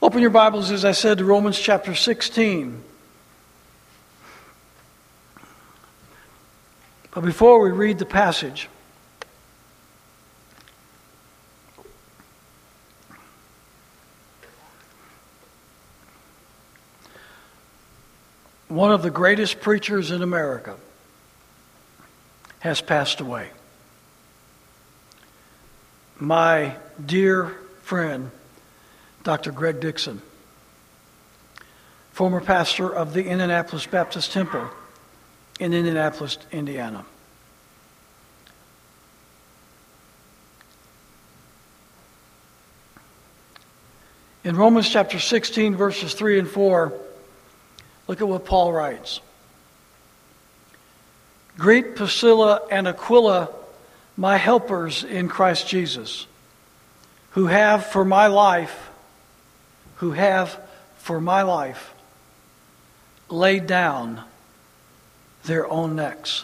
Open your Bibles, as I said, to Romans chapter 16. But before we read the passage, one of the greatest preachers in America has passed away. My dear friend, Dr. Greg Dixon, former pastor of the Indianapolis Baptist Temple in Indianapolis, Indiana. In Romans chapter 16, verses 3 and 4, look at what Paul writes. Greet Priscilla and Aquila, my helpers in Christ Jesus, who have for my life laid down their own necks.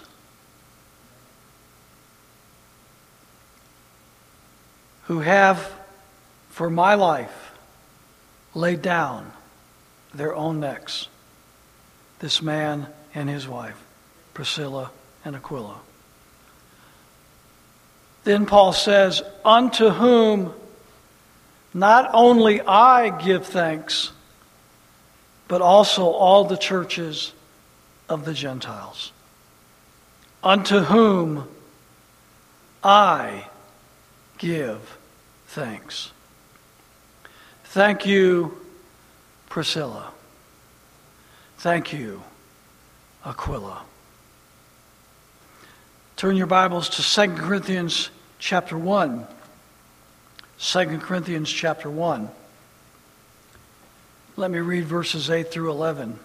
Who have for my life laid down their own necks. This man and his wife, Priscilla and Aquila. Then Paul says, unto whom not only I give thanks, but also all the churches of the Gentiles. Unto whom I give thanks. Thank you, Priscilla. Thank you, Aquila. Turn your Bibles to 2 Corinthians chapter 1. 2 Corinthians chapter 1. Let me read verses 8 through 11.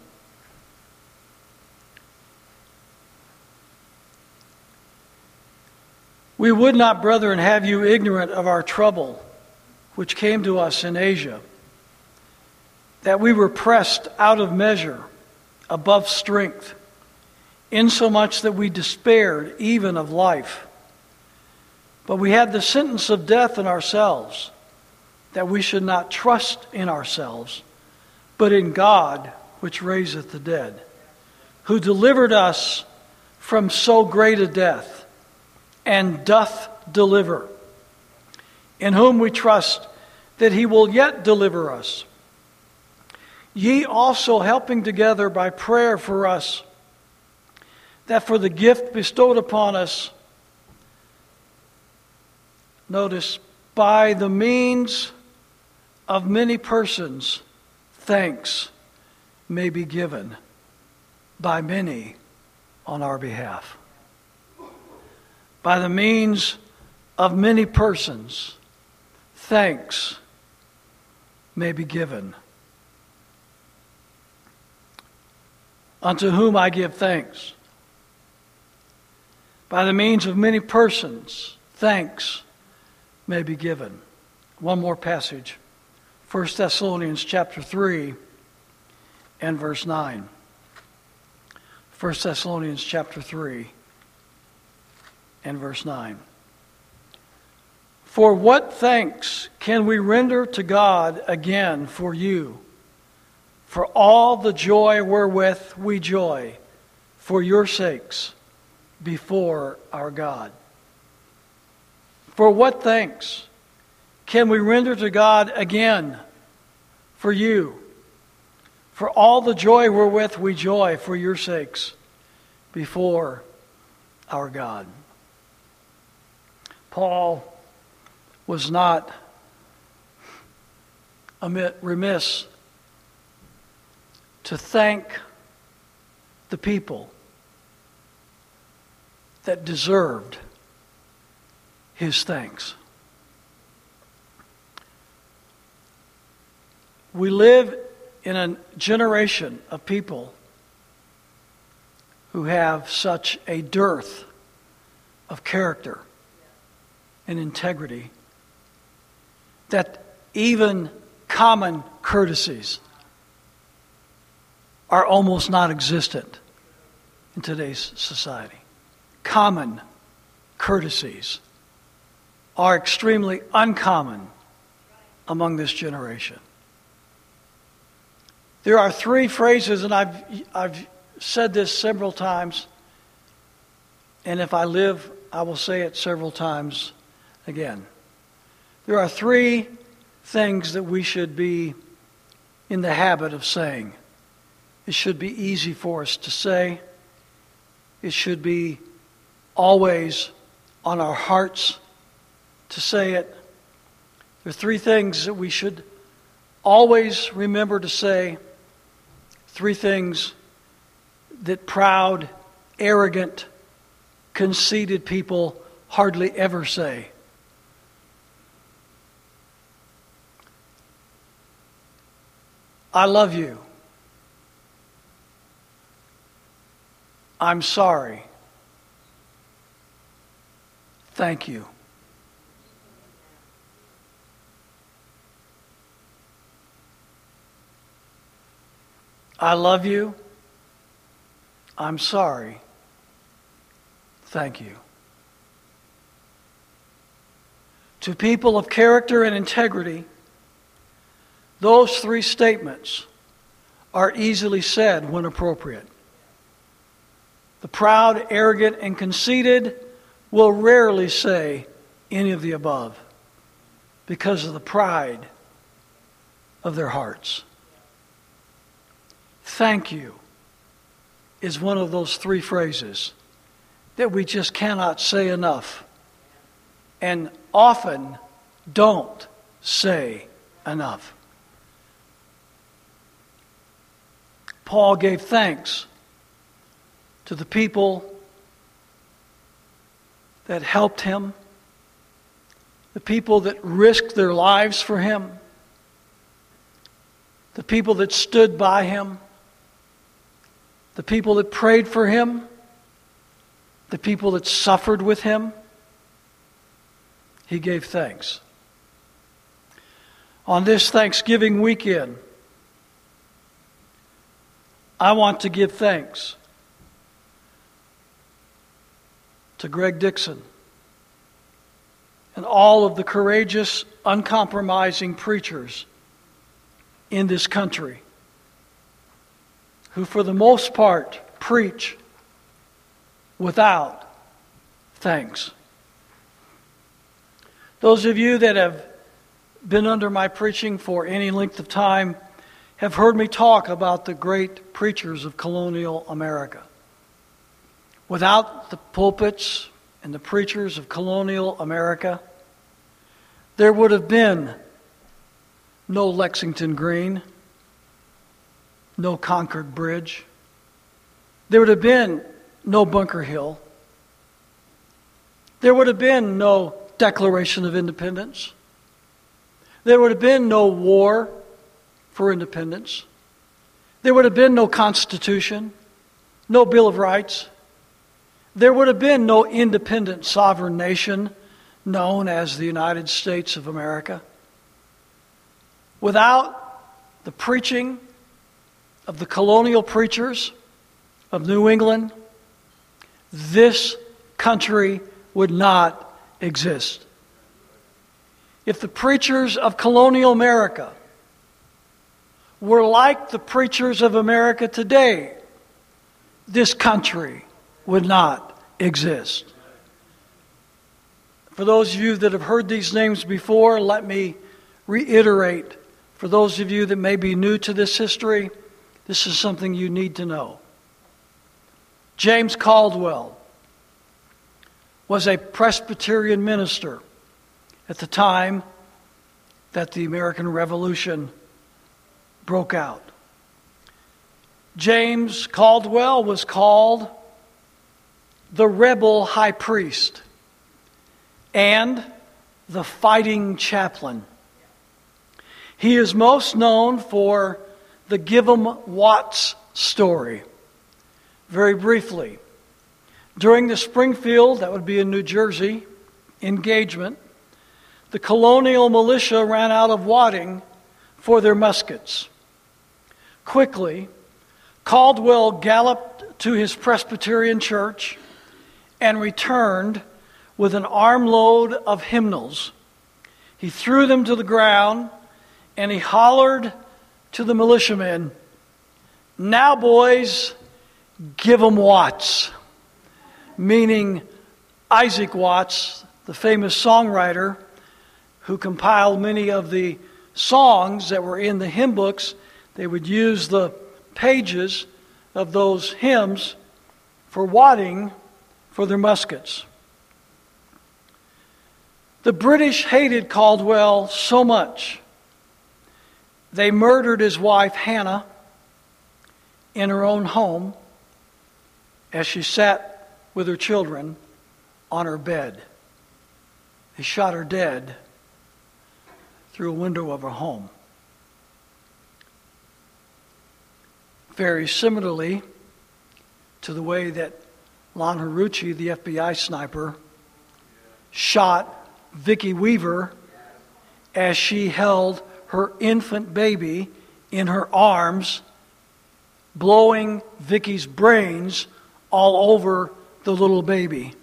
We would not, brethren, have you ignorant of our trouble, which came to us in Asia, that we were pressed out of measure, above strength, insomuch that we despaired even of life. But we had the sentence of death in ourselves, that we should not trust in ourselves, but in God, which raiseth the dead, who delivered us from so great a death, and doth deliver, in whom we trust that he will yet deliver us. Ye also helping together by prayer for us, that for the gift bestowed upon us, notice, by the means of many persons, thanks may be given by many on our behalf. By the means of many persons, thanks may be given. Unto whom I give thanks. By the means of many persons, thanks may be given. One more passage. 1 Thessalonians chapter 3 and verse 9. 1 Thessalonians chapter 3 and verse 9. For what thanks can we render to God again for you, for all the joy wherewith we joy for your sakes before our God? For what thanks can we render to God again for you, for all the joy wherewith we joy for your sakes before our God? Paul was not remiss to thank the people that deserved his thanks. We live in a generation of people who have such a dearth of character and integrity that even common courtesies are almost non-existent in today's society. Common courtesies are extremely uncommon among this generation. There are three phrases, and I've said this several times, and if I live, I will say it several times again. There are three things that we should be in the habit of saying. It should be easy for us to say. It should be always on our hearts to say it. There are three things that we should always remember to say. Three things that proud, arrogant, conceited people hardly ever say. I love you. I'm sorry. Thank you. I love you. I'm sorry. Thank you. To people of character and integrity, those three statements are easily said when appropriate. The proud, arrogant, and conceited will rarely say any of the above because of the pride of their hearts. Thank you is one of those three phrases that we just cannot say enough and often don't say enough. Paul gave thanks to the people that helped him, the people that risked their lives for him, the people that stood by him, the people that prayed for him, the people that suffered with him. He gave thanks. On this Thanksgiving weekend, I want to give thanks to Greg Dixon and all of the courageous, uncompromising preachers in this country who, for the most part, preach without thanks. Those of you that have been under my preaching for any length of time have heard me talk about the great preachers of colonial America. Without the pulpits and the preachers of colonial America, there would have been no Lexington Green, no Concord Bridge. There would have been no Bunker Hill. There would have been no Declaration of Independence. There would have been no war for independence. There would have been no Constitution, no Bill of Rights. There would have been no independent sovereign nation known as the United States of America. Without the preaching of the colonial preachers of New England, this country would not exist. If the preachers of colonial America were like the preachers of America today, this country would not exist. For those of you that have heard these names before, let me reiterate. For those of you that may be new to this history, this is something you need to know. James Caldwell was a Presbyterian minister at the time that the American Revolution broke out. James Caldwell was called the rebel high priest and the fighting chaplain. He is most known for the Gibbon Watts story. Very briefly, during the Springfield, that would be in New Jersey, engagement, the colonial militia ran out of wadding for their muskets. Quickly, Caldwell galloped to his Presbyterian church and returned with an armload of hymnals. He threw them to the ground and he hollered to the militiamen, "Now, boys, give 'em Watts," meaning Isaac Watts, the famous songwriter who compiled many of the songs that were in the hymn books. They would use the pages of those hymns for wadding for their muskets. The British hated Caldwell so much, they murdered his wife Hannah in her own home as she sat with her children on her bed. They shot her dead through a window of her home. Very similarly to the way that Lon Hrucci, the FBI sniper, shot Vicki Weaver as she held her infant baby in her arms, blowing Vicki's brains all over the little baby.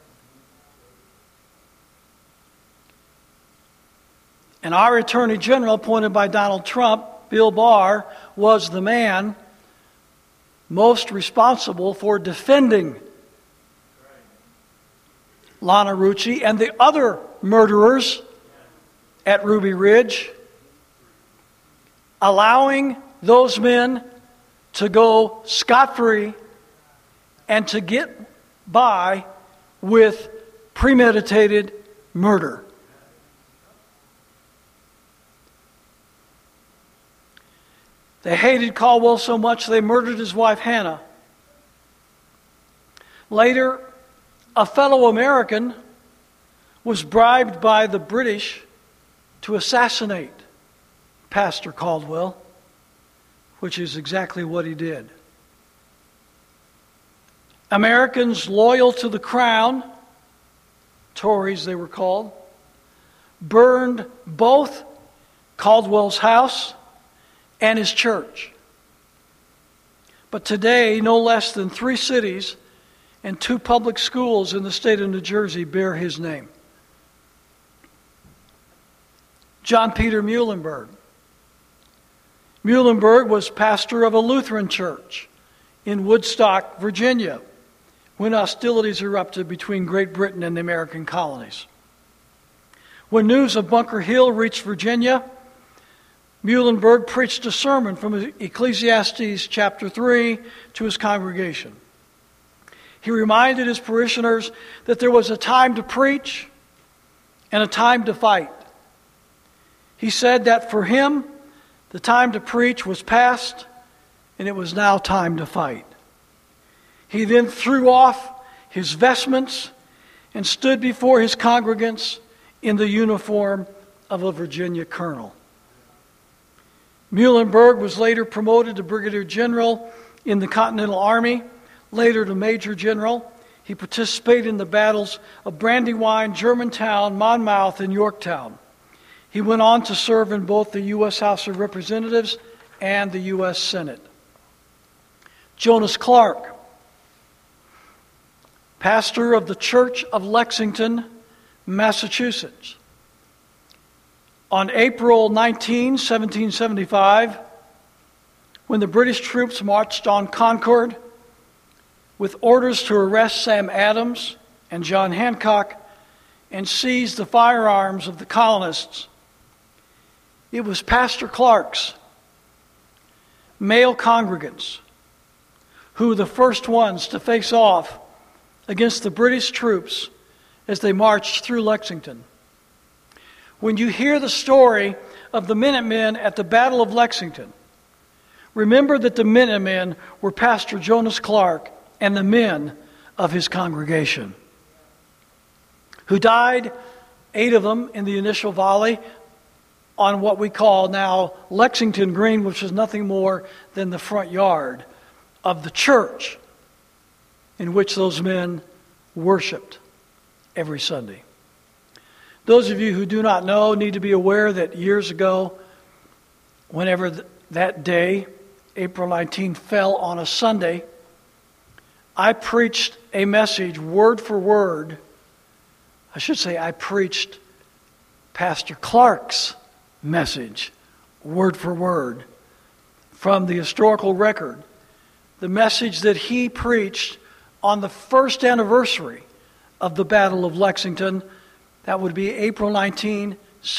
And our Attorney General, appointed by Donald Trump, Bill Barr, was the man most responsible for defending Lon Hrucci and the other murderers at Ruby Ridge, allowing those men to go scot-free and to get by with premeditated murder. They hated Caldwell so much they murdered his wife Hannah. Later, a fellow American was bribed by the British to assassinate Pastor Caldwell, which is exactly what he did. Americans loyal to the crown, Tories they were called, burned both Caldwell's house and his church. But today, no less than 3 cities and 2 public schools in the state of New Jersey bear his name. John Peter Muhlenberg. Muhlenberg was pastor of a Lutheran church in Woodstock, Virginia, when hostilities erupted between Great Britain and the American colonies. When news of Bunker Hill reached Virginia, Muhlenberg preached a sermon from Ecclesiastes chapter 3 to his congregation. He reminded his parishioners that there was a time to preach and a time to fight. He said that for him, the time to preach was past and it was now time to fight. He then threw off his vestments and stood before his congregants in the uniform of a Virginia colonel. Muhlenberg was later promoted to brigadier general in the Continental Army, later to major general. He participated in the battles of Brandywine, Germantown, Monmouth, and Yorktown. He went on to serve in both the U.S. House of Representatives and the U.S. Senate. Jonas Clark, pastor of the Church of Lexington, Massachusetts. On April 19, 1775, when the British troops marched on Concord with orders to arrest Sam Adams and John Hancock and seize the firearms of the colonists, it was Pastor Clark's male congregants who were the first ones to face off against the British troops as they marched through Lexington. When you hear the story of the Minutemen at the Battle of Lexington, remember that the Minutemen were Pastor Jonas Clark and the men of his congregation, who died, 8 of them, in the initial volley on what we call now Lexington Green, which is nothing more than the front yard of the church in which those men worshiped every Sunday. Those of you who do not know need to be aware that years ago, whenever that day, April 19, fell on a Sunday, I preached a message word for word. I should say I preached Pastor Clark's message word for word from the historical record the message that he preached on the first anniversary of the Battle of Lexington. That would be April 19,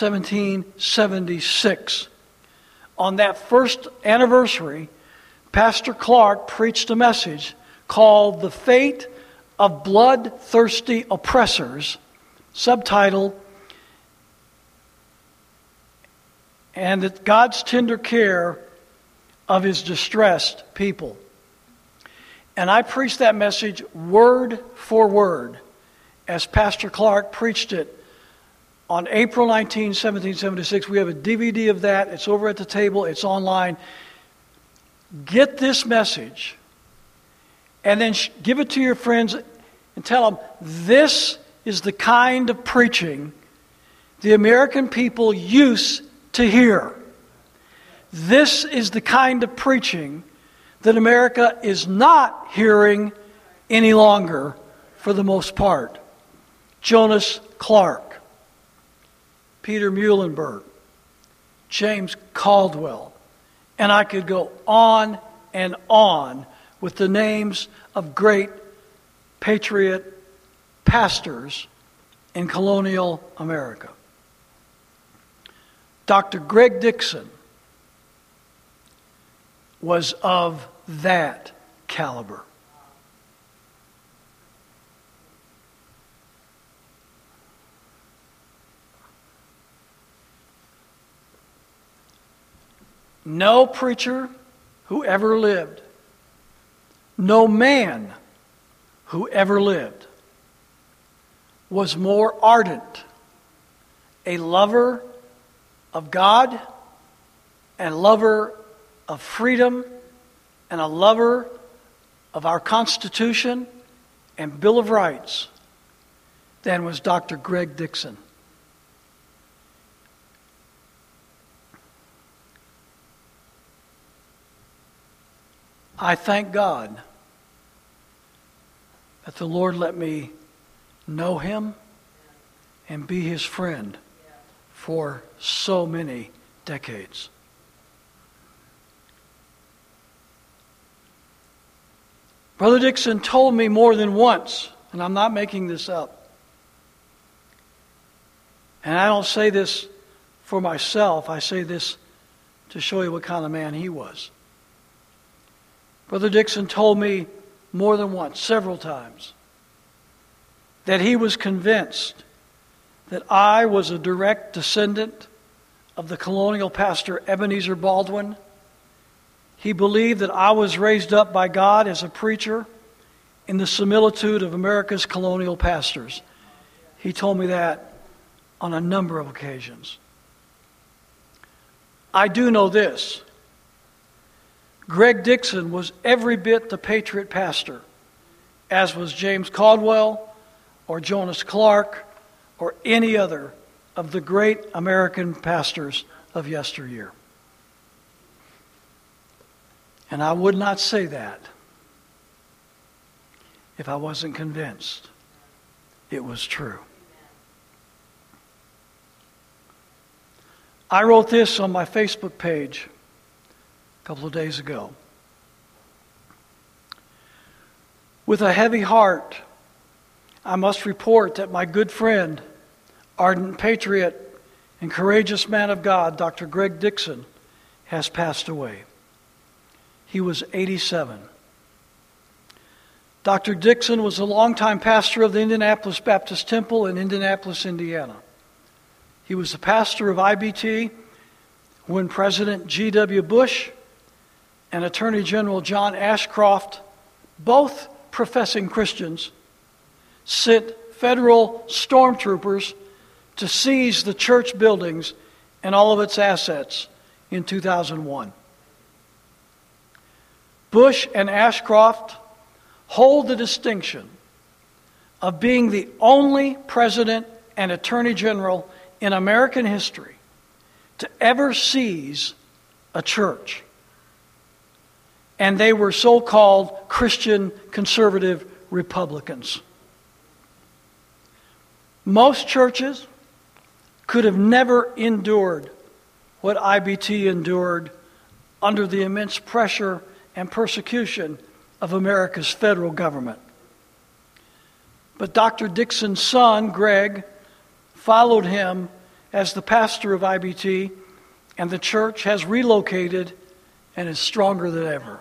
1776. On that first anniversary, Pastor Clark preached a message called "The Fate of Bloodthirsty Oppressors," subtitled, "And that God's Tender Care of His Distressed People." And I preached that message word for word as Pastor Clark preached it on April 19, 1776. We have a DVD of that. It's over at the table. It's online. Get this message and then give it to your friends and tell them this is the kind of preaching the American people used to hear. This is the kind of preaching that America is not hearing any longer for the most part. Jonas Clark, Peter Muhlenberg, James Caldwell, and I could go on and on with the names of great patriot pastors in colonial America. Dr. Greg Dixon was of that caliber. No preacher who ever lived, no man who ever lived, was more ardent a lover of God and lover of freedom and a lover of our Constitution and Bill of Rights than was Dr. Greg Dixon. I thank God that the Lord let me know him and be his friend for so many decades. Brother Dixon told me more than once, and I'm not making this up, and I don't say this for myself, I say this to show you what kind of man he was. Brother Dixon told me more than once, several times, that he was convinced that I was a direct descendant of the colonial pastor Ebenezer Baldwin. He believed that I was raised up by God as a preacher in the similitude of America's colonial pastors. He told me that on a number of occasions. I do know this. Greg Dixon was every bit the patriot pastor, as was James Caldwell or Jonas Clark or any other of the great American pastors of yesteryear. And I would not say that if I wasn't convinced it was true. I wrote this on my Facebook page a couple of days ago. With a heavy heart, I must report that my good friend, ardent patriot, and courageous man of God, Dr. Greg Dixon, has passed away. He was 87. Dr. Dixon was a longtime pastor of the Indianapolis Baptist Temple in Indianapolis, Indiana. He was the pastor of IBT when President G.W. Bush and Attorney General John Ashcroft, both professing Christians, sent federal stormtroopers to seize the church buildings and all of its assets in 2001. Bush and Ashcroft hold the distinction of being the only president and attorney general in American history to ever seize a church. And they were so-called Christian conservative Republicans. Most churches could have never endured what IBT endured under the immense pressure and persecution of America's federal government. But Dr. Dixon's son, Greg, followed him as the pastor of IBT, and the church has relocated and is stronger than ever.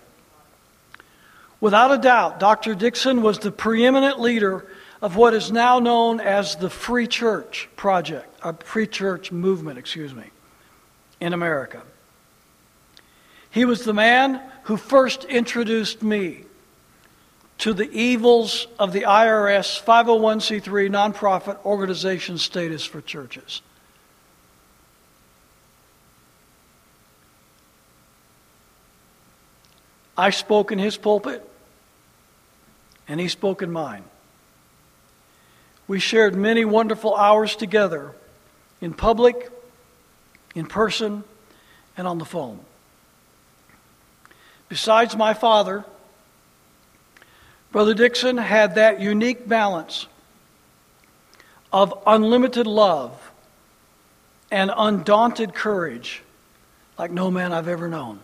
Without a doubt, Dr. Dixon was the preeminent leader of what is now known as the Free Church Project, a Free Church movement, in America. He was the man who first introduced me to the evils of the IRS 501c3 nonprofit organization status for churches. I spoke in his pulpit, and he spoke in mine. We shared many wonderful hours together, in public, in person, and on the phone. Besides my father, Brother Dixon had that unique balance of unlimited love and undaunted courage like no man I've ever known.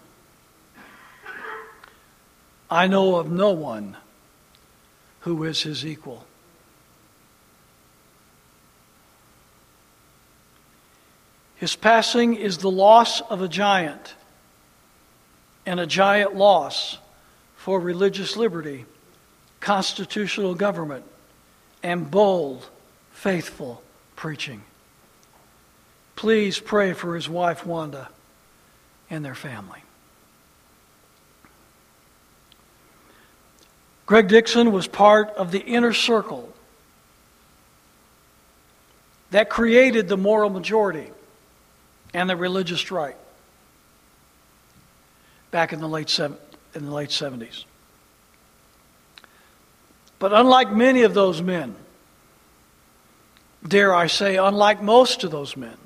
I know of no one who is his equal. His passing is the loss of a giant, and a giant loss for religious liberty, constitutional government, and bold, faithful preaching. Please pray for his wife, Wanda, and their family. Greg Dixon was part of the inner circle that created the moral majority and the religious right back in the late 70s. But unlike many of those men, dare I say, unlike most of those men,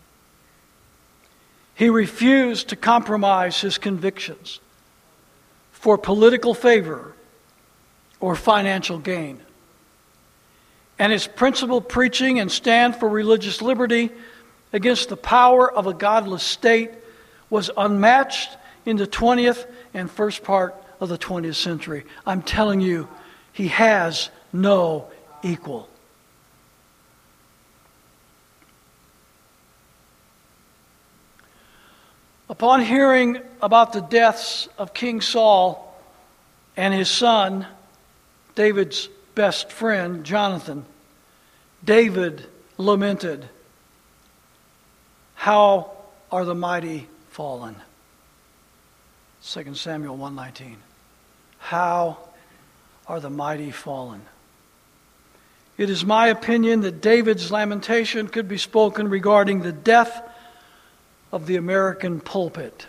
he refused to compromise his convictions for political favor or financial gain. And his principled preaching and stand for religious liberty against the power of a godless state was unmatched in the 20th and first part of the 20th century. I'm telling you, he has no equal. Upon hearing about the deaths of King Saul and his son, David's best friend, Jonathan, David lamented, "How are the mighty fallen?" 2 Samuel 1:19. How are the mighty fallen? It is my opinion that David's lamentation could be spoken regarding the death of the American pulpit.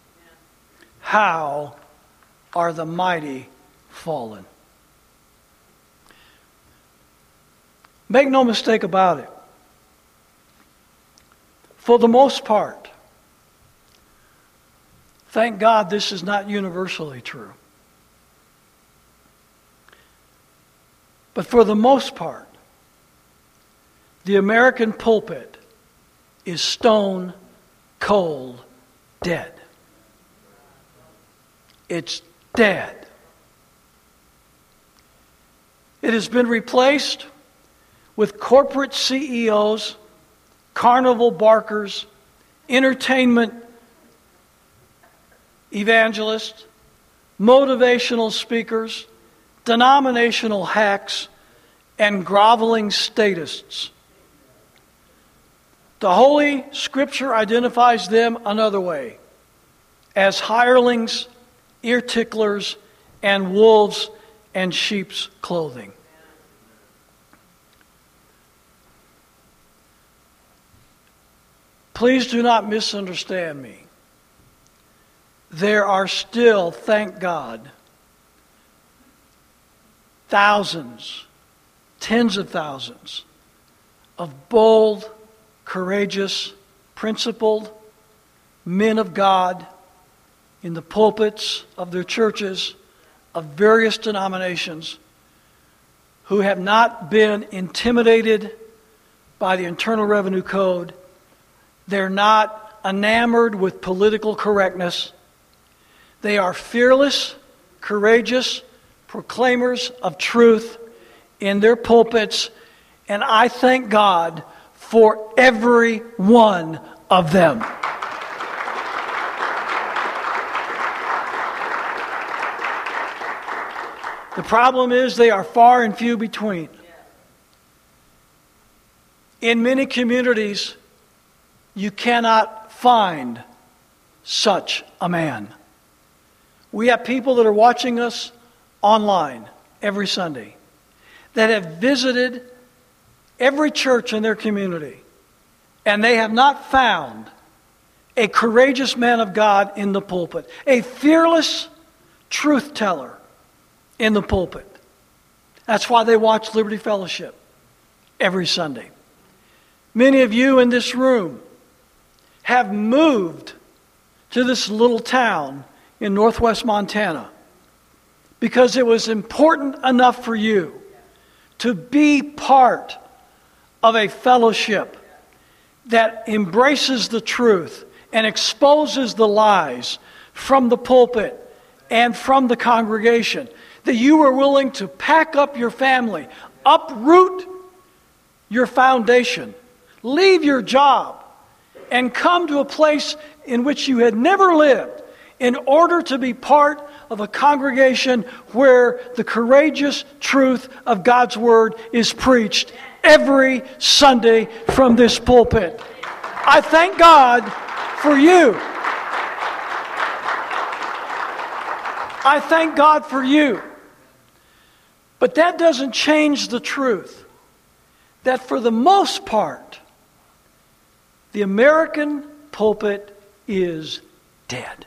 How are the mighty fallen? Make no mistake about it. For the most part, thank God this is not universally true. But for the most part, the American pulpit is stone cold dead. It's dead. It has been replaced with corporate CEOs, carnival barkers, entertainment evangelists, motivational speakers, denominational hacks, and groveling statists. The Holy Scripture identifies them another way, as hirelings, ear ticklers, and wolves in sheep's clothing. Please do not misunderstand me. There are still, thank God, thousands, tens of thousands of bold, courageous, principled men of God in the pulpits of their churches of various denominations who have not been intimidated by the Internal Revenue Code. They're not enamored with political correctness. They are fearless, courageous proclaimers of truth in their pulpits, and I thank God for every one of them. The problem is they are far and few between. In many communities, you cannot find such a man. We have people that are watching us online every Sunday that have visited every church in their community, and they have not found a courageous man of God in the pulpit, a fearless truth teller in the pulpit. That's why they watch Liberty Fellowship every Sunday. Many of you in this room have moved to this little town in northwest Montana because it was important enough for you to be part of a fellowship that embraces the truth and exposes the lies from the pulpit and from the congregation. That you were willing to pack up your family, uproot your foundation, leave your job, and come to a place in which you had never lived in order to be part of a congregation where the courageous truth of God's Word is preached every Sunday from this pulpit. I thank God for you. I thank God for you. But that doesn't change the truth that for the most part, the American pulpit is dead.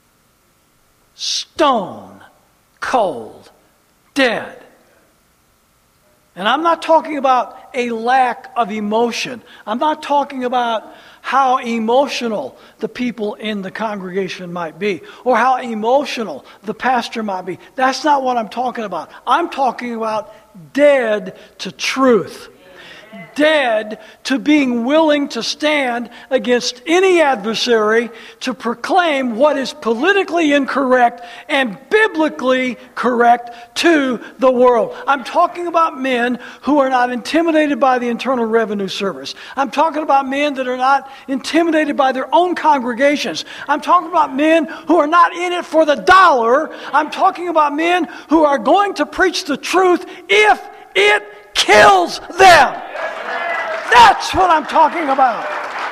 Stone cold dead. And I'm not talking about a lack of emotion. I'm not talking about how emotional the people in the congregation might be, or how emotional the pastor might be. That's not what I'm talking about. I'm talking about dead to truth. Dead to being willing to stand against any adversary to proclaim what is politically incorrect and biblically correct to the world. I'm talking about men who are not intimidated by the Internal Revenue Service. I'm talking about men that are not intimidated by their own congregations. I'm talking about men who are not in it for the dollar. I'm talking about men who are going to preach the truth if it kills them. That's what I'm talking about.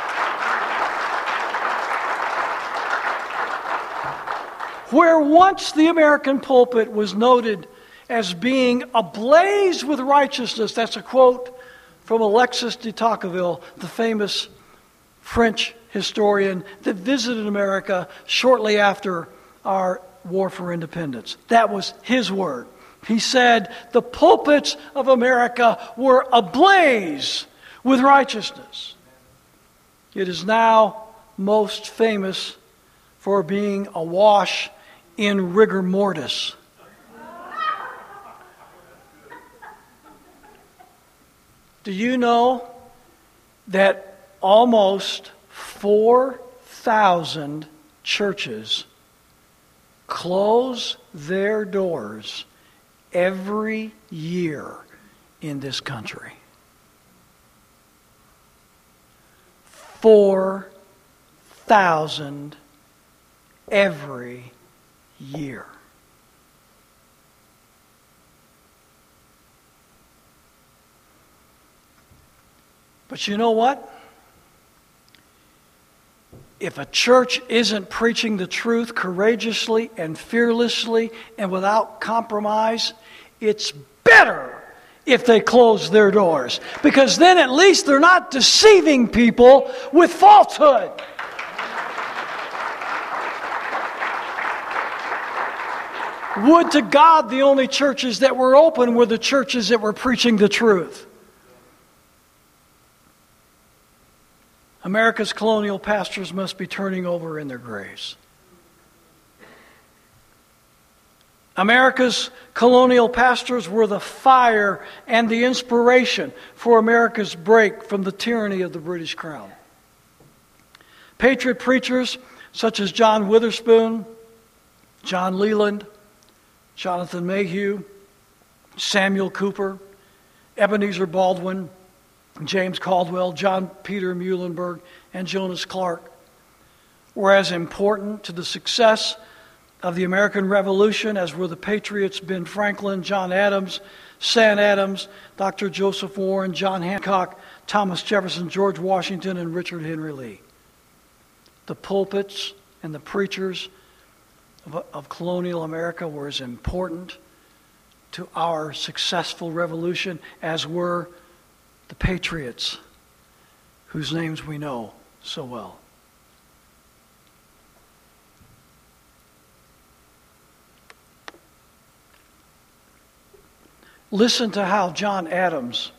Where once the American pulpit was noted as being ablaze with righteousness, that's a quote from Alexis de Tocqueville, the famous French historian that visited America shortly after our War for Independence. That was his word. He said, the pulpits of America were ablaze with righteousness. It is now most famous for being awash in rigor mortis. Do you know that almost 4,000 churches close their doors every year in this country? 4,000 every year. But you know what? If a church isn't preaching the truth courageously and fearlessly and without compromise, it's better if they close their doors. Because then at least they're not deceiving people with falsehood. Would to God the only churches that were open were the churches that were preaching the truth. America's colonial pastors must be turning over in their graves. America's colonial pastors were the fire and the inspiration for America's break from the tyranny of the British Crown. Patriot preachers such as John Witherspoon John Leland, Jonathan Mayhew, Samuel Cooper, Ebenezer Baldwin, James Caldwell, John Peter Muhlenberg, and Jonas Clark were as important to the success of the American Revolution as were the patriots Ben Franklin, John Adams, Sam Adams, Dr. Joseph Warren, John Hancock, Thomas Jefferson, George Washington, and Richard Henry Lee. The pulpits and the preachers of colonial America were as important to our successful revolution as were the patriots whose names we know so well. Listen to how John Adams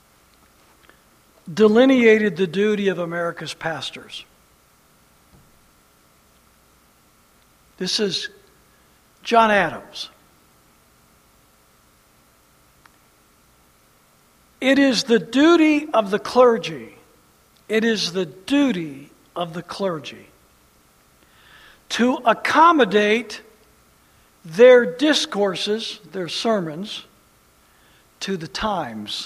delineated the duty of America's pastors. This is John Adams. It is the duty of the clergy. It is the duty of the clergy to accommodate their discourses, their sermons, to the times.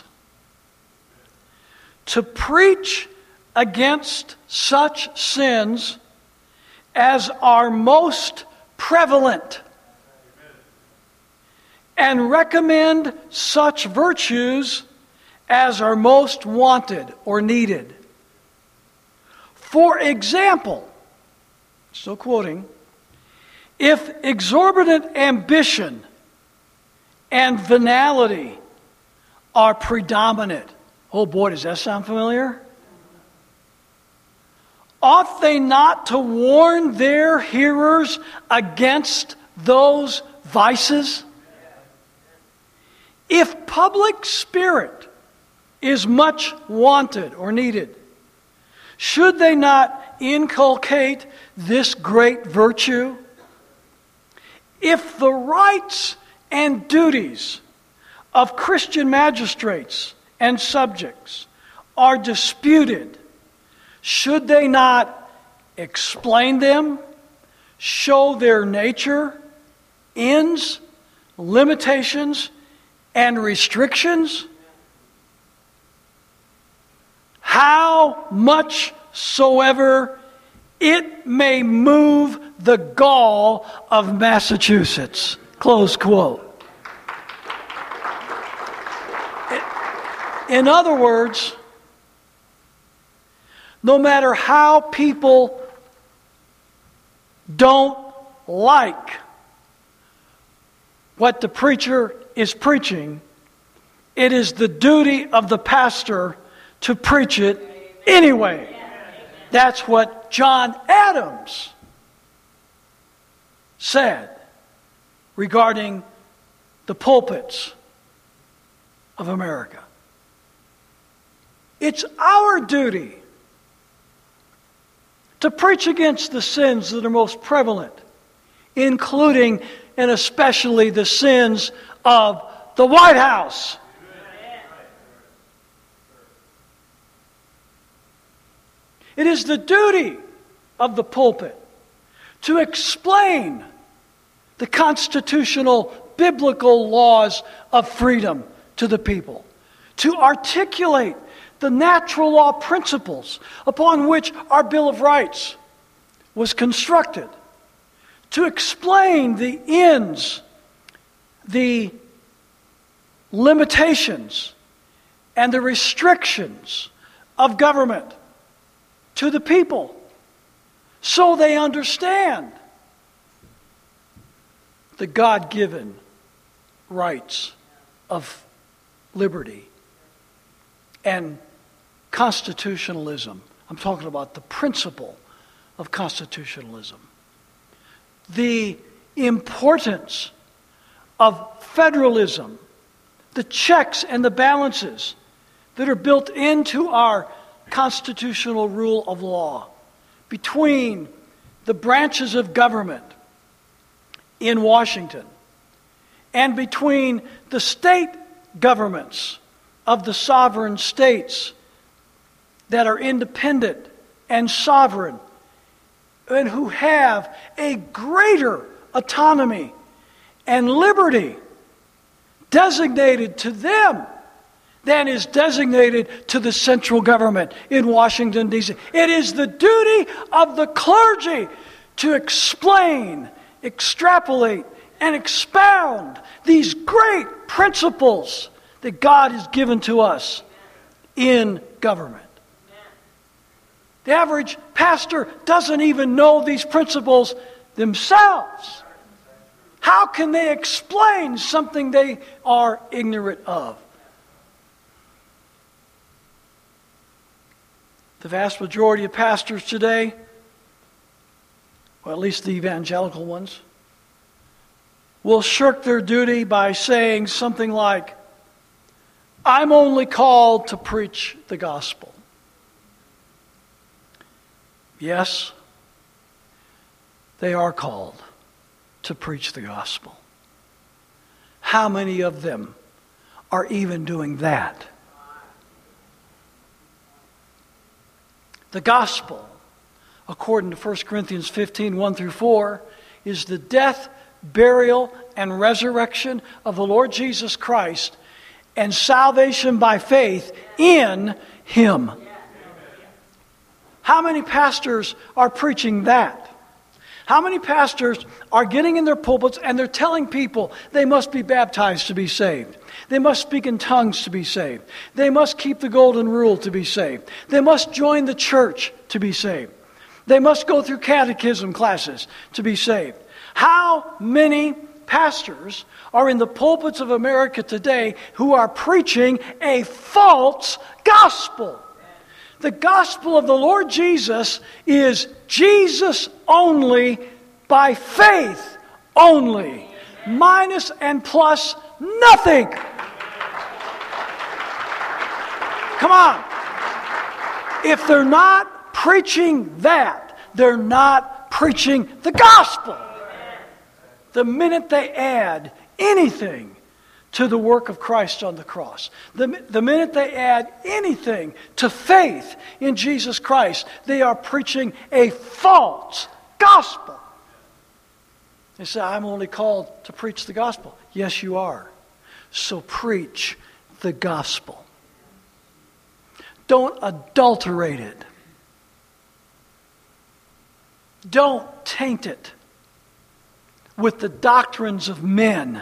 To preach against such sins as are most prevalent and recommend such virtues as are most wanted or needed. For example, still quoting, if exorbitant ambition and venality are predominant, oh boy, does that sound familiar? Ought they not to warn their hearers against those vices? If public spirit is much wanted or needed, should they not inculcate this great virtue? If the rights and duties of Christian magistrates and subjects are disputed, should they not explain them, show their nature, ends, limitations, and restrictions? How much soever it may move the gall of Massachusetts. Close quote. In other words, no matter how people don't like what the preacher is preaching, it is the duty of the pastor to preach it anyway. That's what John Adams said regarding the pulpits of America. It's our duty to preach against the sins that are most prevalent, including and especially the sins of the White House. It is the duty of the pulpit to explain the constitutional biblical laws of freedom to the people, to articulate the natural law principles upon which our Bill of Rights was constructed, to explain the ends, the limitations, and the restrictions of government to the people so they understand the God-given rights of liberty and constitutionalism. I'm talking about the principle of constitutionalism. The importance of federalism, the checks and the balances that are built into our constitutional rule of law between the branches of government in Washington and between the state governments of the sovereign states that are independent and sovereign and who have a greater autonomy and liberty designated to them than is designated to the central government in Washington, D.C. It is the duty of the clergy to explain, extrapolate, and expound these great principles that God has given to us in government. The average pastor doesn't even know these principles themselves. How can they explain something they are ignorant of? The vast majority of pastors today, or at least the evangelical ones, will shirk their duty by saying something like, I'm only called to preach the gospel. Yes, they are called to preach the gospel. How many of them are even doing that? The gospel, according to 1 Corinthians 15, 1 through 4, is the death, burial, and resurrection of the Lord Jesus Christ and salvation by faith in Him. How many pastors are preaching that? How many pastors are getting in their pulpits and they're telling people they must be baptized to be saved? They must speak in tongues to be saved. They must keep the golden rule to be saved. They must join the church to be saved. They must go through catechism classes to be saved. How many pastors are in the pulpits of America today who are preaching a false gospel? The gospel of the Lord Jesus is Jesus only, by faith only, minus and plus nothing. Come on. If they're not preaching that, they're not preaching the gospel. The minute they add anything to the work of Christ on the cross, the minute they add anything to faith in Jesus Christ, they are preaching a false gospel. They say, I'm only called to preach the gospel. Yes, you are. So preach the gospel. Don't adulterate it. Don't taint it with the doctrines of men.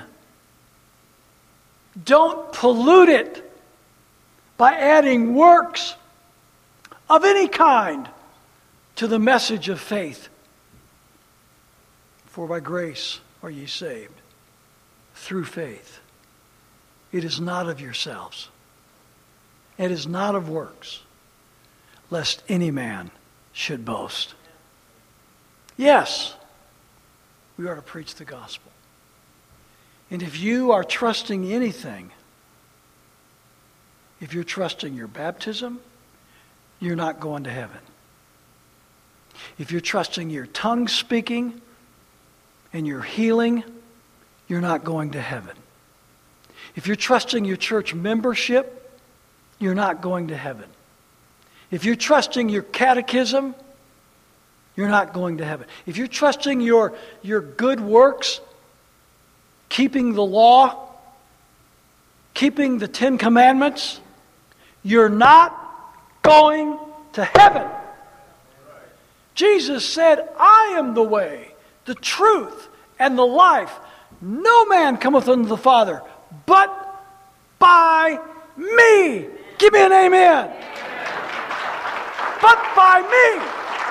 Don't pollute it by adding works of any kind to the message of faith. For by grace are ye saved, through faith. It is not of yourselves. It is not of works, lest any man should boast. Yes, we are to preach the gospel. And if you are trusting anything, if you're trusting your baptism, you're not going to heaven. If you're trusting your tongue speaking and your healing, you're not going to heaven. If you're trusting your church membership, you're not going to heaven. If you're trusting your catechism, you're not going to heaven. If you're trusting your good works, keeping the law, keeping the 10 Commandments, you're not going to heaven. Jesus said, I am the way, the truth, and the life. No man cometh unto the Father but by me. Give me an amen. But by me.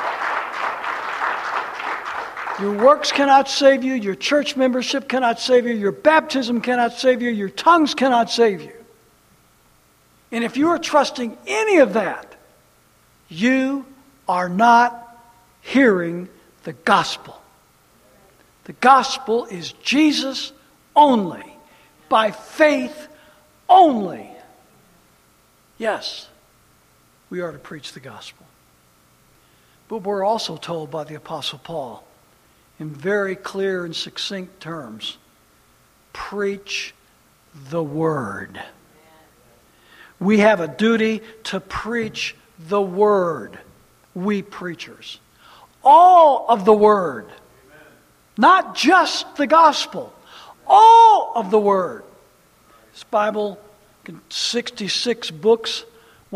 Your works cannot save you. Your church membership cannot save you. Your baptism cannot save you. Your tongues cannot save you. And if you are trusting any of that, you are not hearing the gospel. The gospel is Jesus only, by faith only. Yes, we are to preach the gospel. But we're also told by the Apostle Paul, in very clear and succinct terms, preach the word. We have a duty to preach the word, we preachers. All of the word. Not just the gospel, all of the Word. This Bible, 66 books,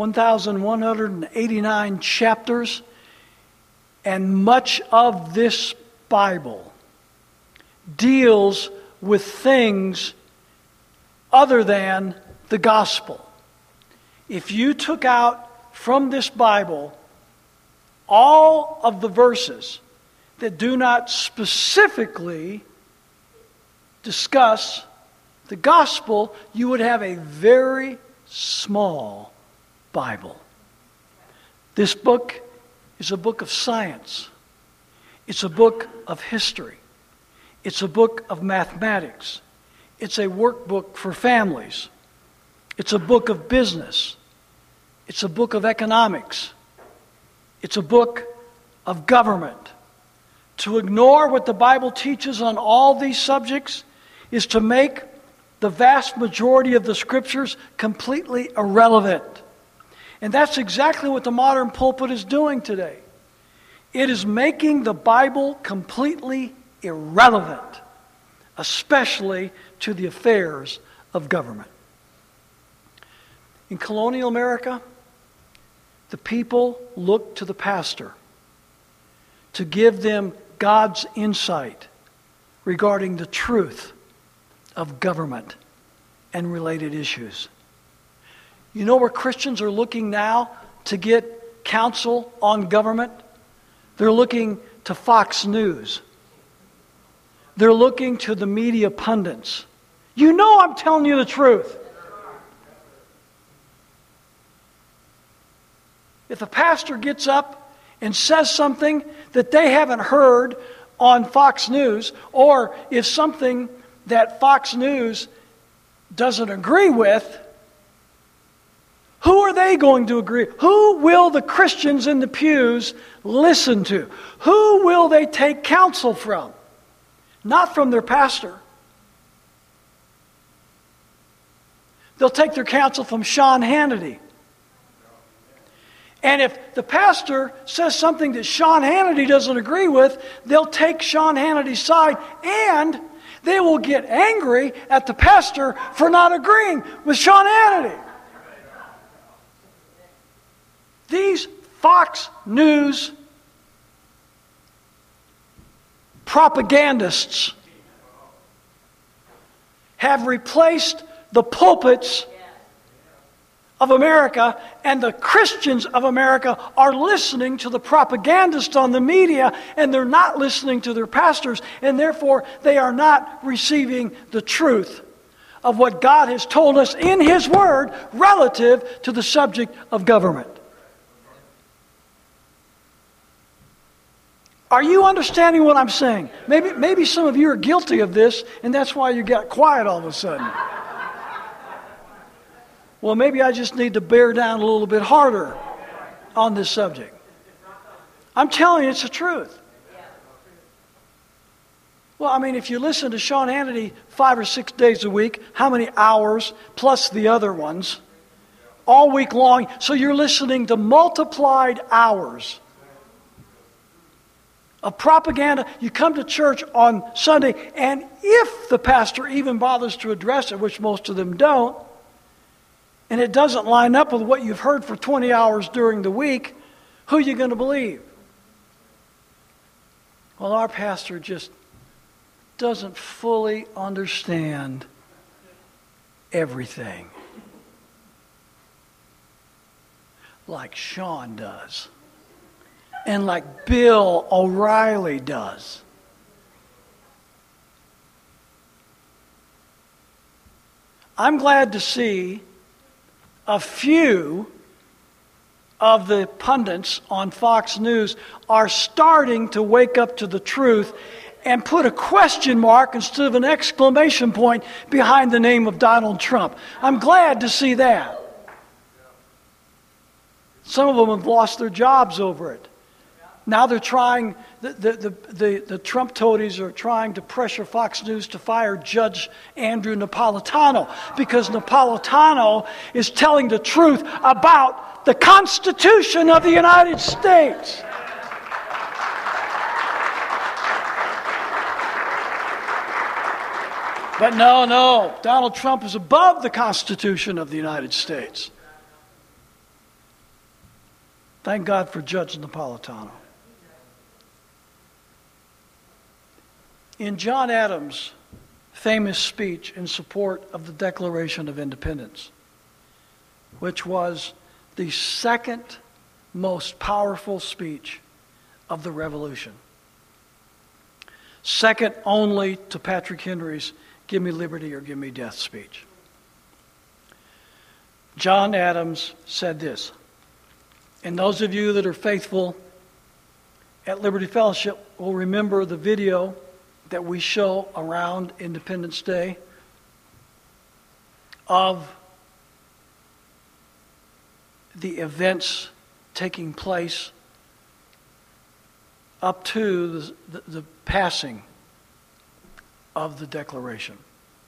1,189 chapters, and much of this Bible deals with things other than the gospel. If you took out from this Bible all of the verses that do not specifically discuss the gospel, you would have a very small Bible. This book is a book of science. It's a book of history. It's a book of mathematics. It's a workbook for families. It's a book of business. It's a book of economics. It's a book of government. To ignore what the Bible teaches on all these subjects is to make the vast majority of the Scriptures completely irrelevant. And that's exactly what the modern pulpit is doing today. It is making the Bible completely irrelevant, especially to the affairs of government. In colonial America, the people looked to the pastor to give them God's insight regarding the truth of government and related issues. You know where Christians are looking now to get counsel on government? They're looking to Fox News. They're looking to the media pundits. You know I'm telling you the truth. If a pastor gets up and says something that they haven't heard on Fox News, or if something that Fox News doesn't agree with, who are they going to agree? Who will the Christians in the pews listen to? Who will they take counsel from? Not from their pastor. They'll take their counsel from Sean Hannity. And if the pastor says something that Sean Hannity doesn't agree with, they'll take Sean Hannity's side, and they will get angry at the pastor for not agreeing with Sean Hannity. These Fox News propagandists have replaced the pulpits of America, and the Christians of America are listening to the propagandists on the media, and they're not listening to their pastors, and therefore they are not receiving the truth of what God has told us in His Word relative to the subject of government. Are you understanding what I'm saying? Maybe some of you are guilty of this, and that's why you got quiet all of a sudden. Well, maybe I just need to bear down a little bit harder on this subject. I'm telling you, it's the truth. Well, I mean, if you listen to Sean Hannity 5 or 6 days a week, how many hours, plus the other ones, all week long, so you're listening to multiplied hours of propaganda. You come to church on Sunday, and if the pastor even bothers to address it, which most of them don't, and it doesn't line up with what you've heard for 20 hours during the week, who are you going to believe? Well, our pastor just doesn't fully understand everything like Sean does, and like Bill O'Reilly does. I'm glad to see a few of the pundits on Fox News are starting to wake up to the truth and put a question mark instead of an exclamation point behind the name of Donald Trump. I'm glad to see that. Some of them have lost their jobs over it. Now they're trying, the Trump toadies are trying to pressure Fox News to fire Judge Andrew Napolitano, because Napolitano is telling the truth about the Constitution of the United States. But no, Donald Trump is above the Constitution of the United States. Thank God for Judge Napolitano. In John Adams' famous speech in support of the Declaration of Independence, which was the second most powerful speech of the Revolution, second only to Patrick Henry's "Give me liberty or give me death" speech, John Adams said this, and those of you that are faithful at Liberty Fellowship will remember the video that we show around Independence Day of the events taking place up to the passing of the Declaration.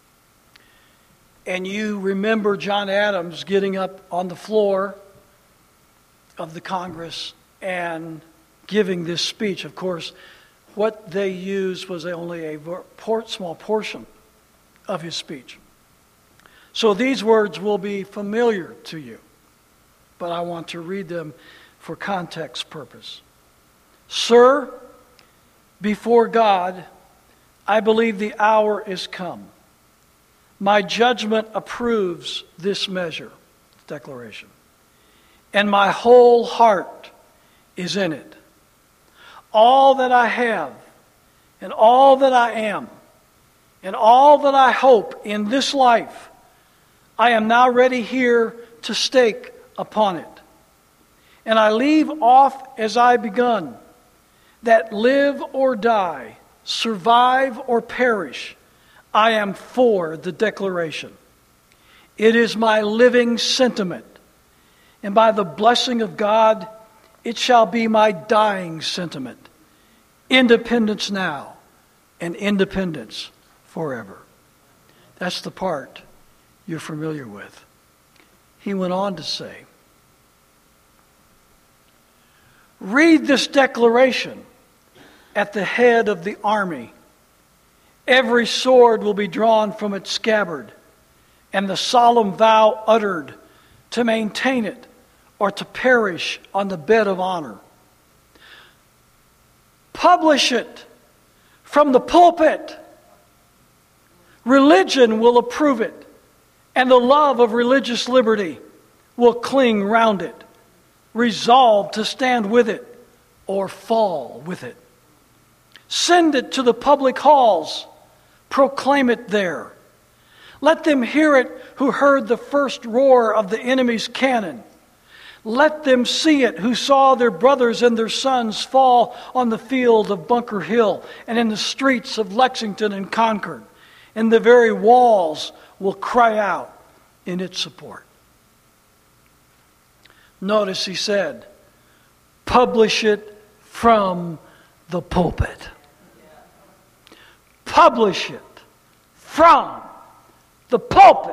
And you remember John Adams getting up on the floor of the Congress and giving this speech. Of course, what they used was only a small portion of his speech. So these words will be familiar to you, but I want to read them for context purpose. Sir, before God, I believe the hour is come. My judgment approves this measure, declaration, and my whole heart is in it. All that I have, and all that I am, and all that I hope in this life, I am now ready here to stake upon it. And I leave off as I begun, that live or die, survive or perish, I am for the Declaration. It is my living sentiment, and by the blessing of God, it shall be my dying sentiment. Independence now and independence forever. That's the part you're familiar with. He went on to say, read this declaration at the head of the army. Every sword will be drawn from its scabbard, and the solemn vow uttered to maintain it or to perish on the bed of honor. Publish it from the pulpit. Religion will approve it, and the love of religious liberty will cling round it, resolved to stand with it or fall with it. Send it to the public halls. Proclaim it there. Let them hear it who heard the first roar of the enemy's cannon. Let them see it who saw their brothers and their sons fall on the field of Bunker Hill and in the streets of Lexington and Concord. And the very walls will cry out in its support. Notice he said, publish it from the pulpit. Publish it from the pulpit.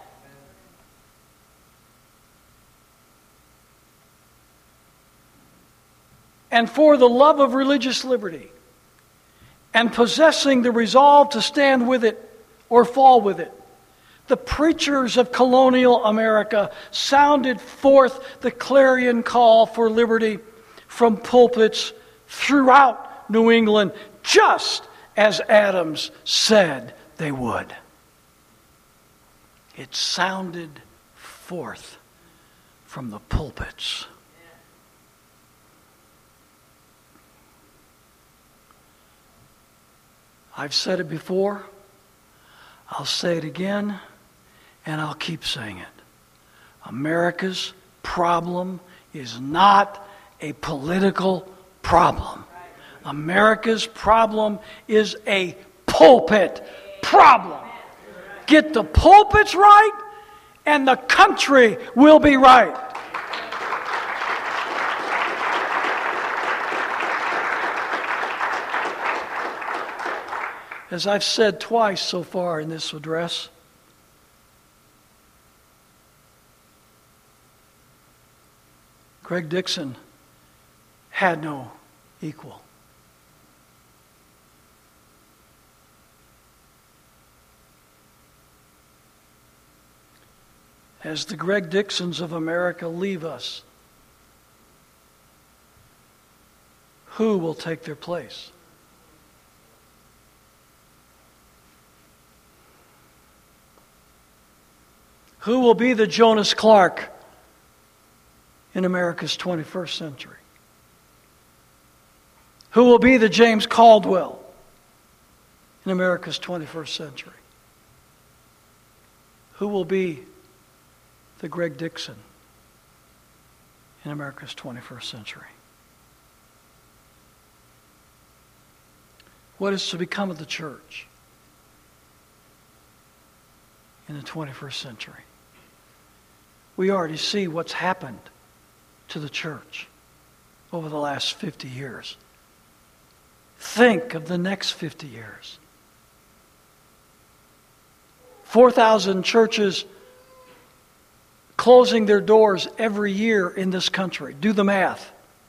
And for the love of religious liberty, and possessing the resolve to stand with it or fall with it, the preachers of colonial America sounded forth the clarion call for liberty from pulpits throughout New England, just as Adams said they would. It sounded forth from the pulpits. I've said it before, I'll say it again, and I'll keep saying it. America's problem is not a political problem. America's problem is a pulpit problem. Get the pulpits right, and the country will be right. As I've said twice so far in this address, Greg Dixon had no equal. as the Greg Dixons of America leave us, who will take their place? Who will be the Jonas Clark in America's 21st century? Who will be the James Caldwell in America's 21st century? Who will be the Greg Dixon in America's 21st century? What is to become of the church in the 21st century? We already see what's happened to the church over the last 50 years. Think of the next 50 years. 4,000 churches closing their doors every year in this country. Do the math.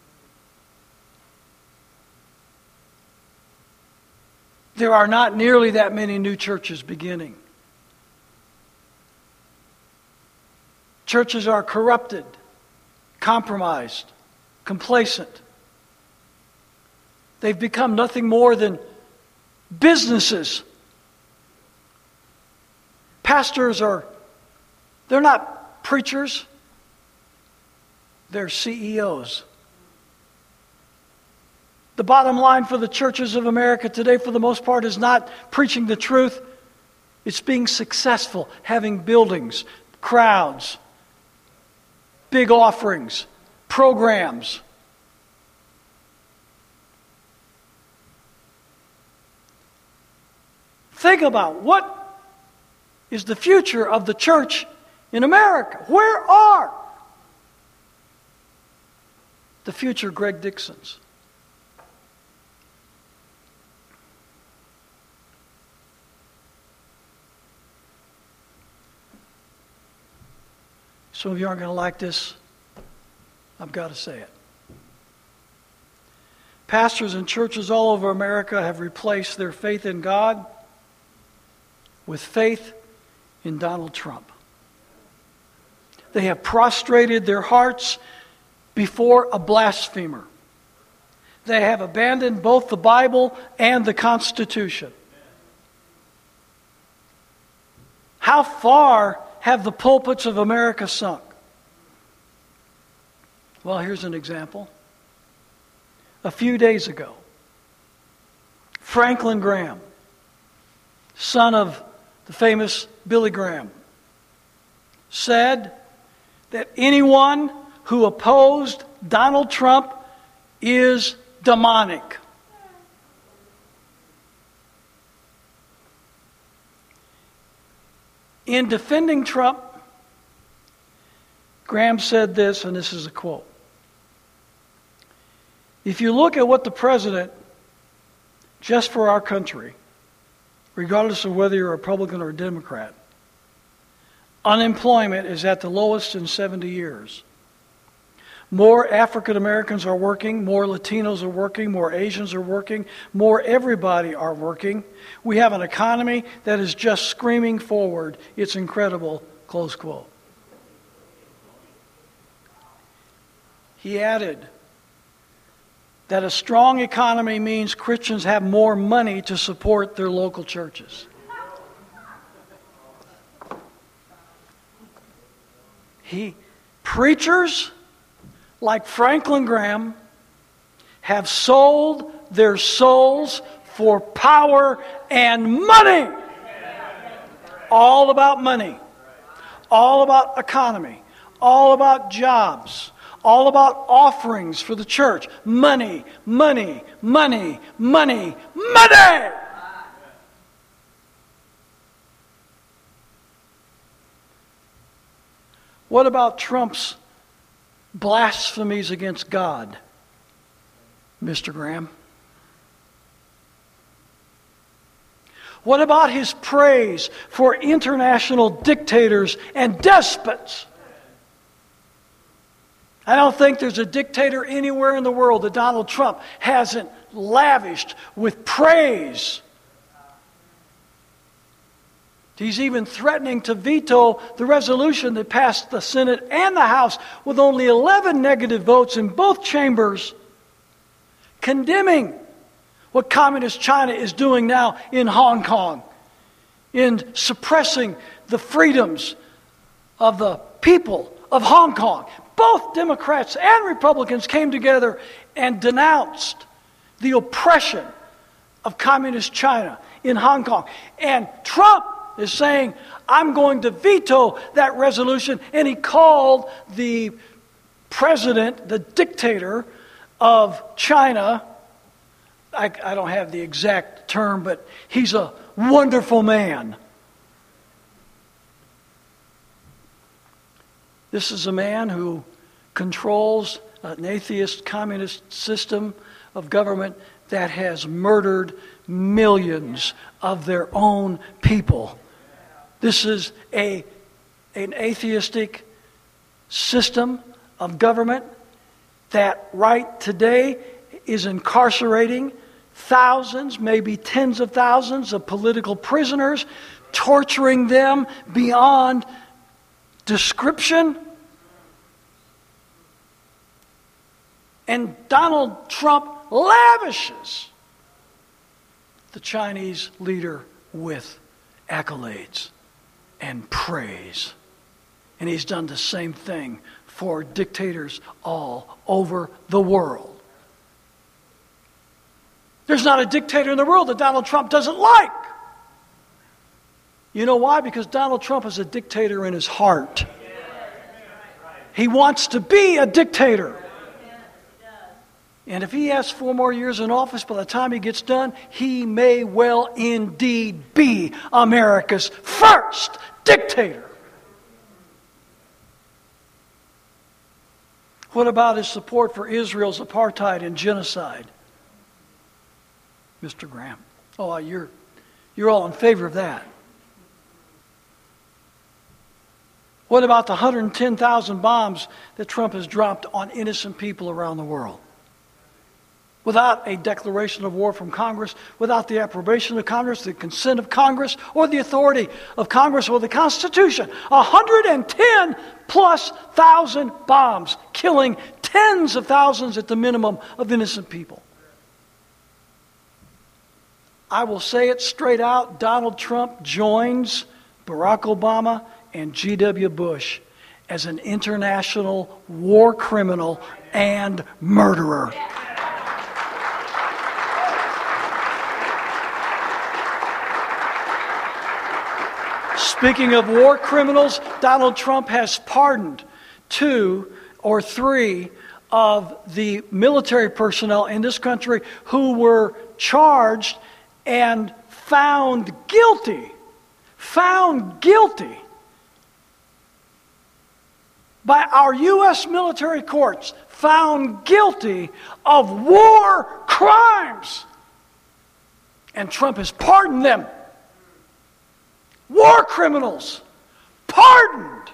There are not nearly that many new churches beginning. Churches are corrupted, compromised, complacent. They've become nothing more than businesses. Pastors they're not preachers, they're CEOs. The bottom line for the churches of America today, for the most part, is not preaching the truth. It's being successful, having buildings, crowds, big offerings, programs. Think about what is the future of the church in America. Where are the future Greg Dixons? Some of you aren't going to like this. I've got to say it. Pastors and churches all over America have replaced their faith in God with faith in Donald Trump. They have prostrated their hearts before a blasphemer. They have abandoned both the Bible and the Constitution. How far have the pulpits of America sunk? Well, here's an example. A few days ago, Franklin Graham, son of the famous Billy Graham, said that anyone who opposed Donald Trump is demonic. In defending Trump, Graham said this, and this is a quote. If you look at what the president, just for our country, regardless of whether you're a Republican or a Democrat, unemployment is at the lowest in 70 years. More African Americans are working, more Latinos are working, more Asians are working, more everybody are working. We have an economy that is just screaming forward. It's incredible, close quote. He added that a strong economy means Christians have more money to support their local churches. Preachers like Franklin Graham have sold their souls for power and money. All about money. All about economy. All about jobs. All about offerings for the church. Money, money, money, money, money! What about Trump's blasphemies against God, Mr. Graham? What about his praise for international dictators and despots? I don't think there's a dictator anywhere in the world that Donald Trump hasn't lavished with praise. He's even threatening to veto the resolution that passed the Senate and the House with only 11 negative votes in both chambers, condemning what Communist China is doing now in Hong Kong, in suppressing the freedoms of the people of Hong Kong. Both Democrats and Republicans came together and denounced the oppression of Communist China in Hong Kong. And Trump is saying, I'm going to veto that resolution. And he called the president, the dictator of China, I don't have the exact term, but he's a wonderful man. This is a man who controls an atheist communist system of government that has murdered millions of their own people. This is an atheistic system of government that right today is incarcerating thousands, maybe tens of thousands of political prisoners, torturing them beyond description. And Donald Trump lavishes the Chinese leader with accolades and praise. And he's done the same thing for dictators all over the world. There's not a dictator in the world that Donald Trump doesn't like. You know why? Because Donald Trump is a dictator in his heart. He wants to be a dictator. And if he has 4 more years in office, by the time he gets done, he may well indeed be America's first dictator. What about his support for Israel's apartheid and genocide? Mr. Graham. Oh, you're all in favor of that. What about the 110,000 bombs that Trump has dropped on innocent people around the world? Without a declaration of war from Congress, without the approbation of Congress, the consent of Congress, or the authority of Congress or the Constitution. 110 plus thousand bombs, killing tens of thousands at the minimum of innocent people. I will say it straight out, Donald Trump joins Barack Obama and G.W. Bush as an international war criminal and murderer. Speaking of war criminals, Donald Trump has pardoned 2 or 3 of the military personnel in this country who were charged and found guilty by our U.S. military courts, found guilty of war crimes. And Trump has pardoned them. War criminals, pardoned.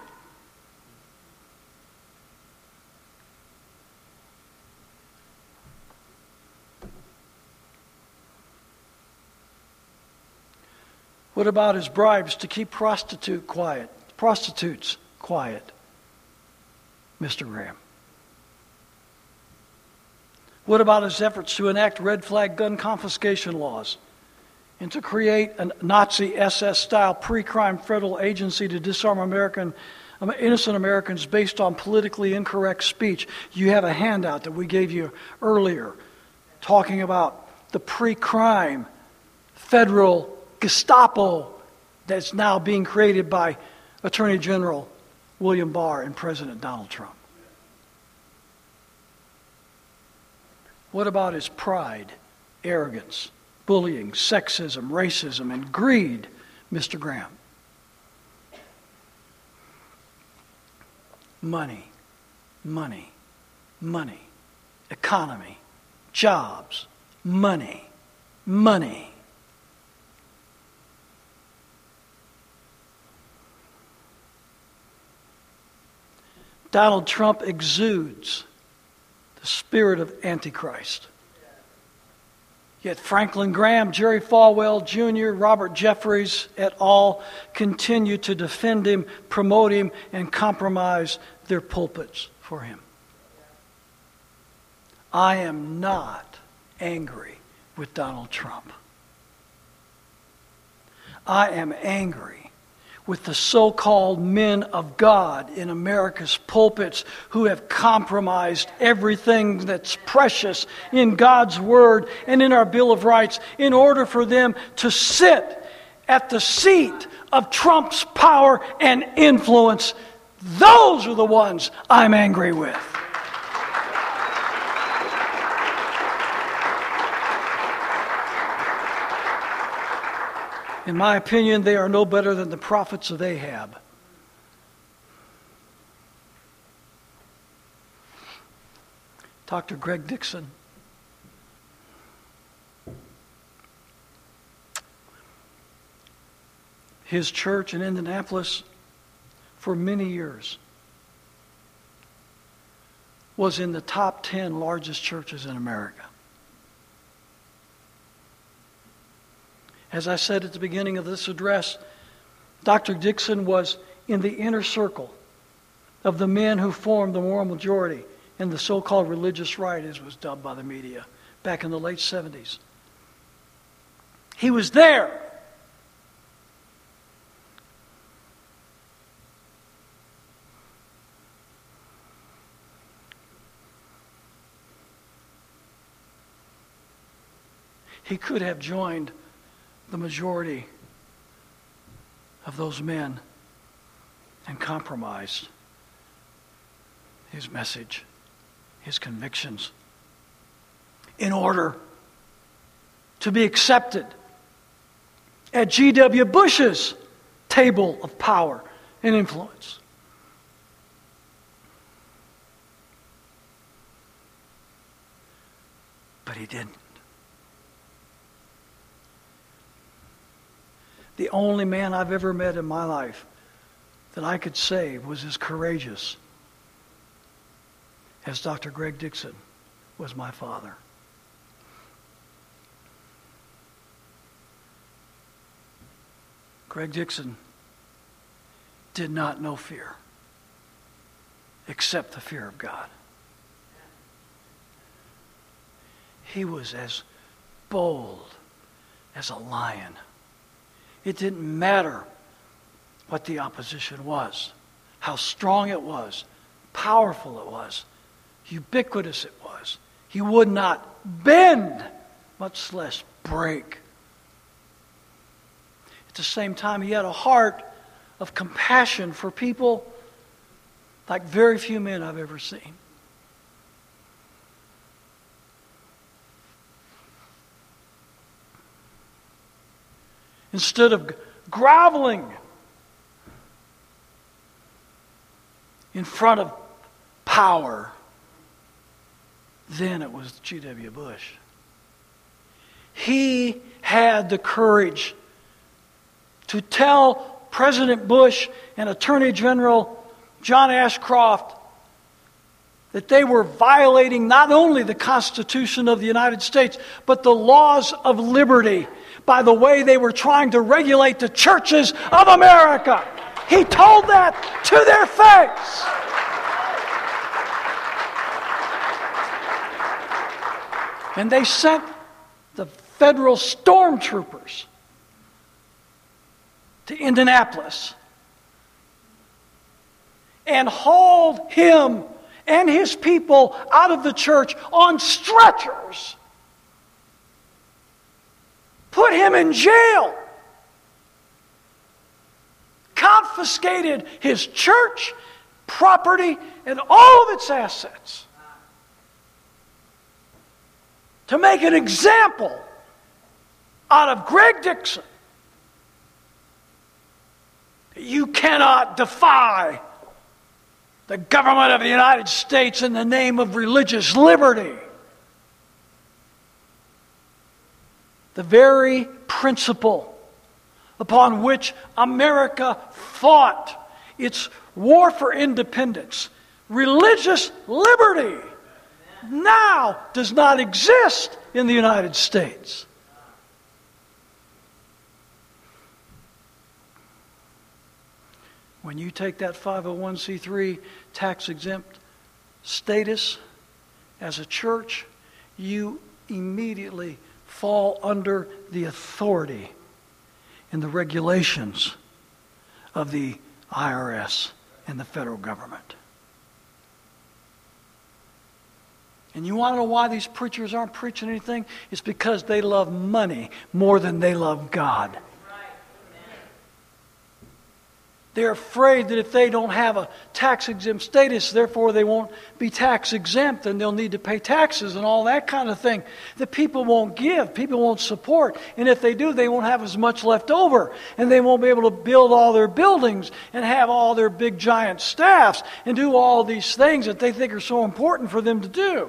What about his bribes to keep prostitutes quiet, Mr. Graham? What about his efforts to enact red flag gun confiscation laws and to create a Nazi SS-style pre-crime federal agency to disarm innocent Americans based on politically incorrect speech? You have a handout that we gave you earlier talking about the pre-crime federal Gestapo that's now being created by Attorney General William Barr and President Donald Trump. What about his pride, arrogance, bullying, sexism, racism, and greed, Mr. Graham? Money, money, money, economy, jobs, money, money. Donald Trump exudes the spirit of Antichrist. Yet Franklin Graham, Jerry Falwell Jr., Robert Jeffries et al. Continue to defend him, promote him, and compromise their pulpits for him. I am not angry with Donald Trump. I am angry with the so-called men of God in America's pulpits who have compromised everything that's precious in God's Word and in our Bill of Rights in order for them to sit at the seat of Trump's power and influence. Those are the ones I'm angry with. In my opinion, they are no better than the prophets of Ahab. Dr. Greg Dixon. His church in Indianapolis for many years was in the top 10 largest churches in America. As I said at the beginning of this address, Dr. Dixon was in the inner circle of the men who formed the moral majority in the so-called religious right, as was dubbed by the media, back in the late 70s. He was there. He could have joined the majority of those men and compromised his message, his convictions, in order to be accepted at G.W. Bush's table of power and influence. But he didn't. The only man I've ever met in my life that I could say was as courageous as Dr. Greg Dixon was my father. Greg Dixon did not know fear except the fear of God. He was as bold as a lion. It didn't matter what the opposition was, how strong it was, powerful it was, ubiquitous it was. He would not bend, much less break. At the same time, he had a heart of compassion for people like very few men I've ever seen. Instead of groveling in front of power, then it was G.W. Bush. He had the courage to tell President Bush and Attorney General John Ashcroft that they were violating not only the Constitution of the United States, but the laws of liberty by the way they were trying to regulate the churches of America. He told that to their face. And they sent the federal stormtroopers to Indianapolis and hauled him and his people out of the church on stretchers. Put him in jail. Confiscated his church, property, and all of its assets. To make an example out of Greg Dixon. You cannot defy the government of the United States in the name of religious liberty. The very principle upon which America fought its war for independence, religious liberty, now does not exist in the United States. When you take that 501c3 tax-exempt status as a church, you immediately fall under the authority and the regulations of the IRS and the federal government. And you want to know why these preachers aren't preaching anything? It's because they love money more than they love God. They're afraid that if they don't have a tax-exempt status, therefore they won't be tax-exempt and they'll need to pay taxes and all that kind of thing. That people won't give, people won't support. And if they do, they won't have as much left over. And they won't be able to build all their buildings and have all their big giant staffs and do all these things that they think are so important for them to do.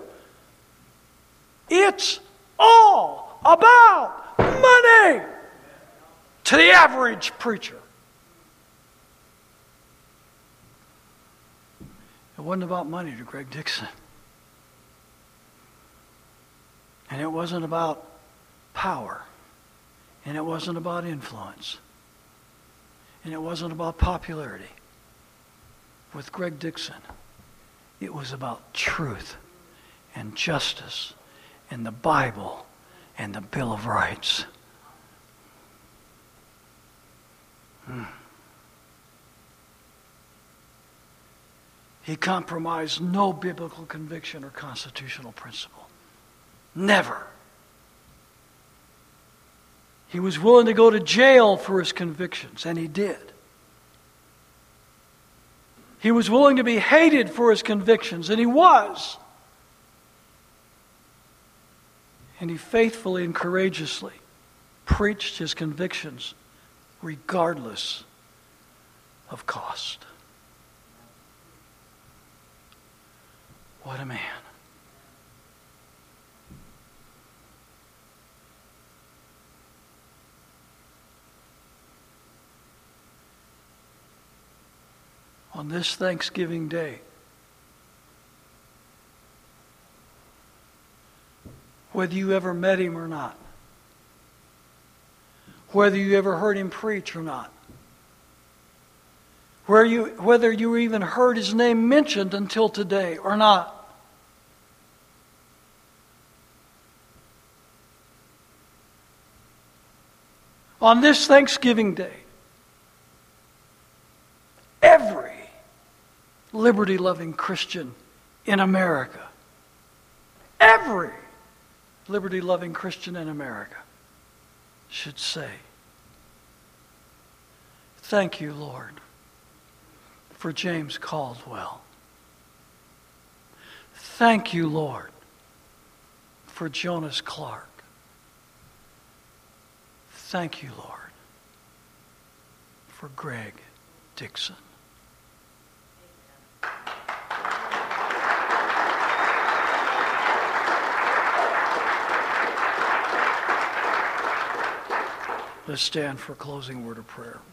It's all about money to the average preacher. It wasn't about money to Greg Dixon. And it wasn't about power. And it wasn't about influence. And it wasn't about popularity. With Greg Dixon, it was about truth and justice and the Bible and the Bill of Rights. He compromised no biblical conviction or constitutional principle. Never. He was willing to go to jail for his convictions, and he did. He was willing to be hated for his convictions, and he was. And he faithfully and courageously preached his convictions regardless of cost. What a man. On this Thanksgiving Day, whether you ever met him or not, whether you ever heard him preach or not, whether you even heard his name mentioned until today or not. On this Thanksgiving Day, every liberty-loving Christian in America, every liberty-loving Christian in America should say, "Thank you, Lord, for James Caldwell. Thank you, Lord, for Jonas Clark. Thank you, Lord, for Greg Dixon." Let's stand for a closing word of prayer.